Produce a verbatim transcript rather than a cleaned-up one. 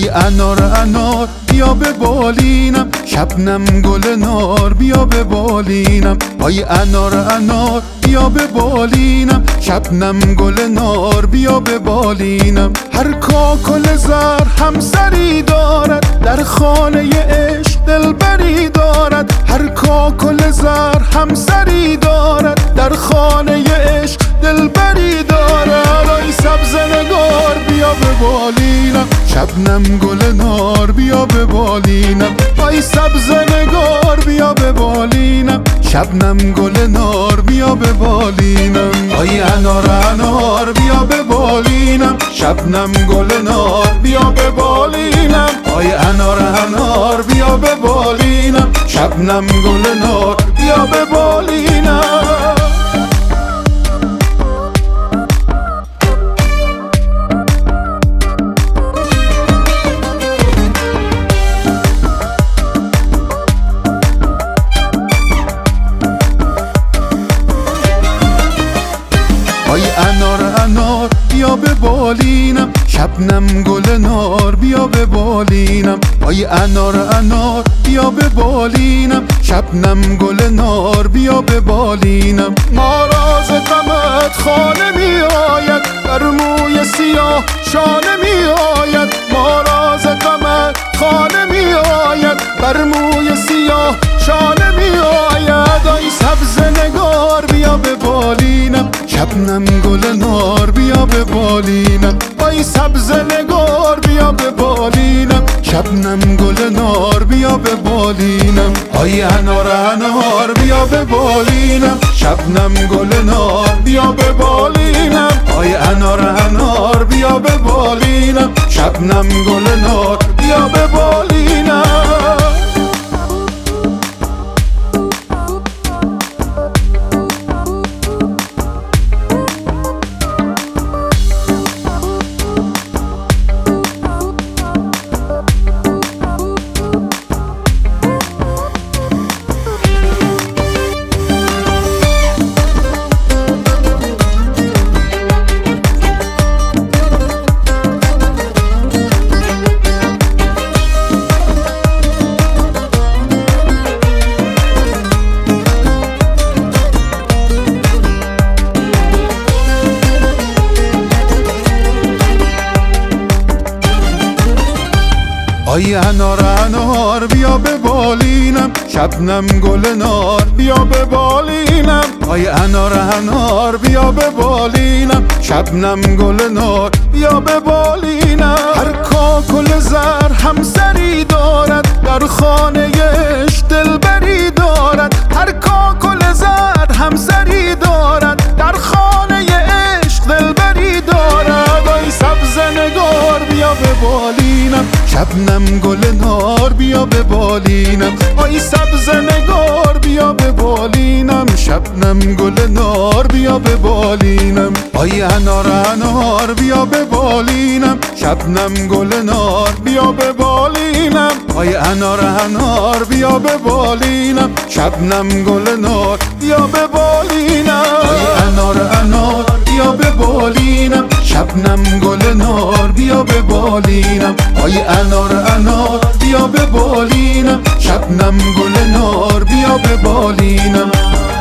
آی انار انار بیا به بالینم، شبنم گل نار بیا به بالینم. آی انار انار بیا به بالینم، شبنم گل نار بیا به بالینم. هر کاکل زر همسری دارد، در خانه عشق دلبری دارد. هر کاکل زر همسری دارد، در خانه عشق دلبری دارد. آی سبزه نگار بیا به بالینم، شبنم گل نار بیا به بالینم. آی سبزه نگار بیا به بالینم، شبنم گل نار بیا به بالینم. آی انار انار بیا به بالینم، شبنم گل نار بیا به بالینم. آی انار انار بیا به بالینم، شبنم گل نار بیا به بالینم. آی انار انار بیا به بالینم، شبنم گل نار بیا به بالینم. آی انار انار بیا به بالینم، شبنم گل نار بیا به بالینم. ما راز غمت خانه می آید، بر موی سیاه شانه می آید. ما راز غمت خانه می آید، بر موی سیاه شانه می آید. آی سبزه نگار بیا به بالینم، شبنم گل نار بیا به بالینم. آی سبزه نگار بیا به بالینم، شبنم گل نار بیا به بالینم. آی انار انار بیا به بالینم، شبنم گل نار بیا به بالینم. آی انار انار بیا به بالینم، شبنم گل نار بیا به بالینم. آی انار انار بیا به بالینم، شبنم گل نار بیا به بالینم. آی انار انار بیا به بالینم، شبنم گل نار بیا به بالینم. هر کاکل زر همسری دارد، در خانه عشق دلبری دارد. هر کاکل زر همسری دارد، در خانه عشق دلبری دارد. آی سبزه نگار بیا به بالینم، شبنم گل نار بیا به بالینم. آی سبزه نگار بیا به بالینم، شبنم گل نار بیا به بالینم. آی انار انار بیا به بالینم، شبنم گل نار بیا به بالینم. آی انار انار بیا به بالینم، شبنم گل نار بیا به بالینم. آی انار انار بیا به بالینم، شبنم گل نار بیا به بالینم. آی انار انار بیا به بالینم، شبنم گل نار بیا به بالینم.